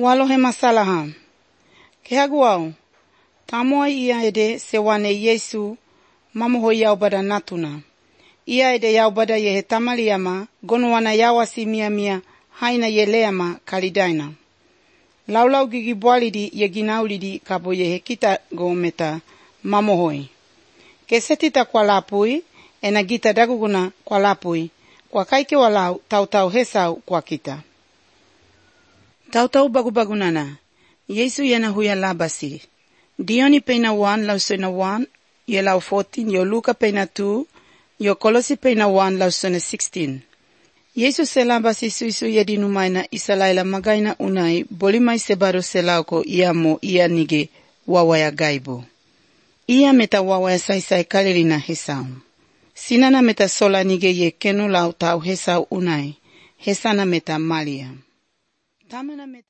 Walo he masalaha. Ke haguau. Tamoa ia ede sewane Yesu mamoho yaubada natuna. Ia ede yaubada yehe tamaliyama gonowana yawasi mia haina yeleama kalidaina. Laulau gigi bualidi ye ginaulidi kabo yehe kita gometa mamohoi. Ke setita kwa lapui ena gita daguguna kwa lapui kwa kaike walau tau hesau kwa kita. Tau bagu-bagunana. Yesu yena huya labasi. Dioni peina 1 lau sena 1, ye lau 14, yo Luka peina 2, yo Kolosi peina 1 lau sena 16. Yesu se labasi suisu ye dinumaina isalaila magaina unai bolimai sebaro selauko iamo ia nige wawaya gaibu. Ia meta wawaya sai kalilina hesau. Sinana meta sola nige ye kenu lau tau hesau unai. Hesana meta Malia. Tamana meta